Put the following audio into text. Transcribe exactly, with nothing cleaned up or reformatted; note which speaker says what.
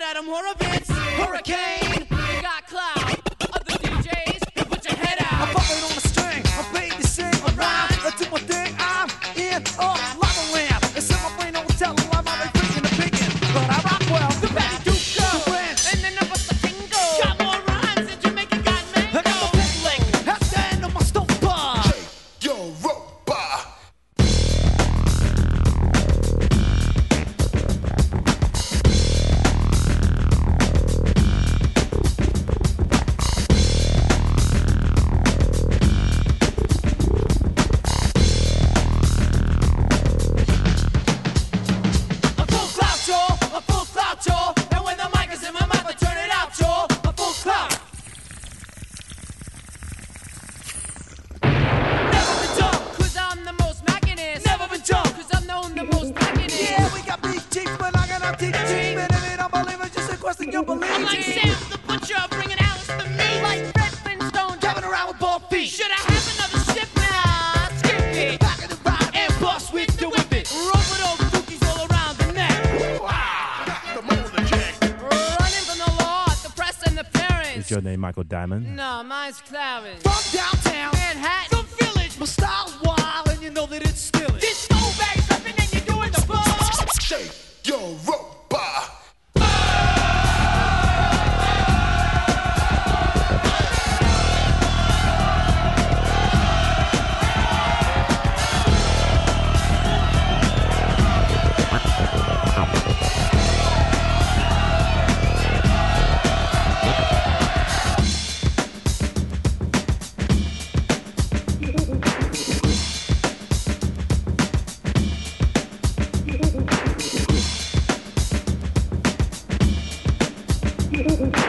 Speaker 1: Adam Horovitz, Hurricane. You got cloud, other D Js, put your head out.
Speaker 2: I'm bumping on a string, I'm paid to sing a rhyme. I do my thing, I'm in a lava lamp. It's in my brain, don't tell them I'm already freaking opinion. But I rock well, the Betty Duke go. The Ranch,
Speaker 1: And then number the tingo. Got more rhymes than Jamaica got mango.
Speaker 2: I got the pink lick at the end of my stove bar.
Speaker 3: Europa.
Speaker 2: A full clout, y'all, a full clout, y'all. And when the mic is in my mouth, I turn it out, y'all. A full clout. Never been done,
Speaker 1: Cause I'm the most mackinest.
Speaker 2: never been done.
Speaker 1: Cause I'm known the most mackinest.
Speaker 2: Yeah, we got big cheeks, but I got our teeth cheap. And if you don't believe it, just a question you believe.
Speaker 1: I'm like Sam the Butcher, bringing Alice to me. Like Fred Flintstone,
Speaker 2: Driving around with bald feet.
Speaker 1: should I have another ship now? Skip it.
Speaker 2: Back in the ride and bust with the whip it.
Speaker 1: Roll with those dookies all around the neck.
Speaker 3: The motor jack.
Speaker 1: Running from the law, the press and the parents.
Speaker 4: Is your name Michael Diamond?
Speaker 1: No, mine's Clarence.
Speaker 2: From downtown,
Speaker 1: Manhattan.
Speaker 2: the village. My style's wild, and you know that it's still it.
Speaker 1: This no bag something and you're doing the ball.
Speaker 3: Shake Europa.
Speaker 2: Thank you.